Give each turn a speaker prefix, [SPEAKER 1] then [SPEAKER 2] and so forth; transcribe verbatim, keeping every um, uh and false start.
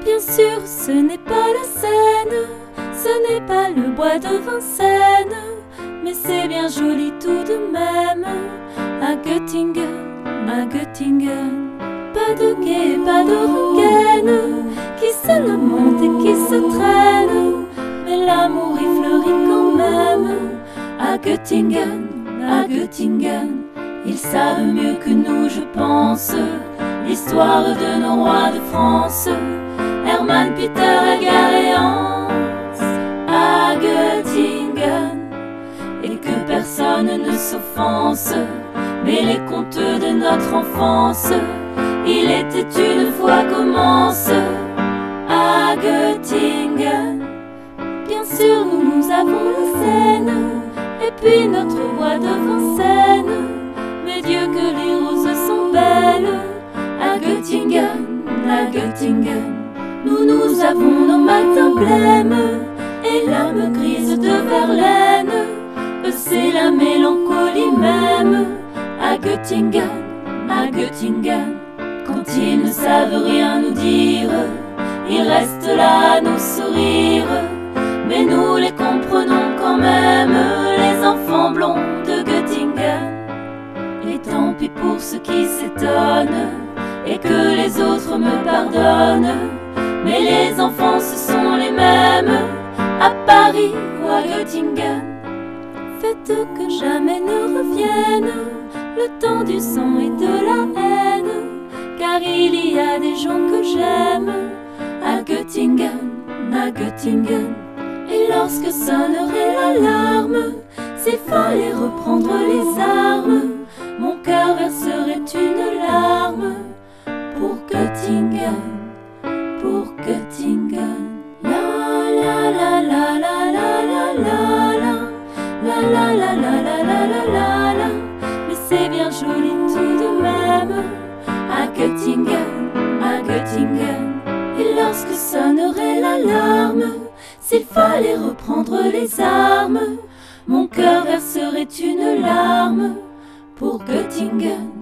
[SPEAKER 1] Bien sûr, ce n'est pas la Seine, ce n'est pas le bois de Vincennes, mais c'est bien joli tout de même. À Göttingen, à Göttingen, pas de quai, pas de rengaine qui se lamente et qui se traîne, mais l'amour y fleurit quand même. À Göttingen, à Göttingen, ils savent mieux que nous, je pense, l'histoire de nos rois de France, Hermann, Peter, Edgar et Hans. À Göttingen, et que personne ne s'offense, mais les contes de notre enfance, il était une fois commence. À Göttingen, bien sûr nous, nous avons la Seine, et puis notre bois de Vincennes, mais Dieu que les roses sont belles. À Göttingen, à Göttingen, nous, nous avons nos matins blêmes, et l'âme grise de Verlaine, c'est la mélancolie même. À Göttingen, à Göttingen, quand ils ne savent rien nous dire, ils restent là à nous sourire, mais nous les comprenons quand même, les enfants blonds de Göttingen. Et tant pis pour ceux qui s'étonnent, et que les autres me pardonnent, mais les enfants ce sont les mêmes, à Paris ou à Göttingen. Faites que jamais ne revienne le temps du sang et de la haine, car il y a des gens que j'aime. À Göttingen, à Göttingen, et lorsque sonnerait l'alarme, s'il fallait reprendre les armes, mon cœur verserait une larme pour Göttingen, pour Göttingen. La la la la la la la la la. La la la la la la la la la, mais c'est bien joli tout de même. À Göttingen, à Göttingen, et lorsque sonnerait l'alarme, s'il fallait reprendre les armes, mon cœur verserait une larme pour Göttingen.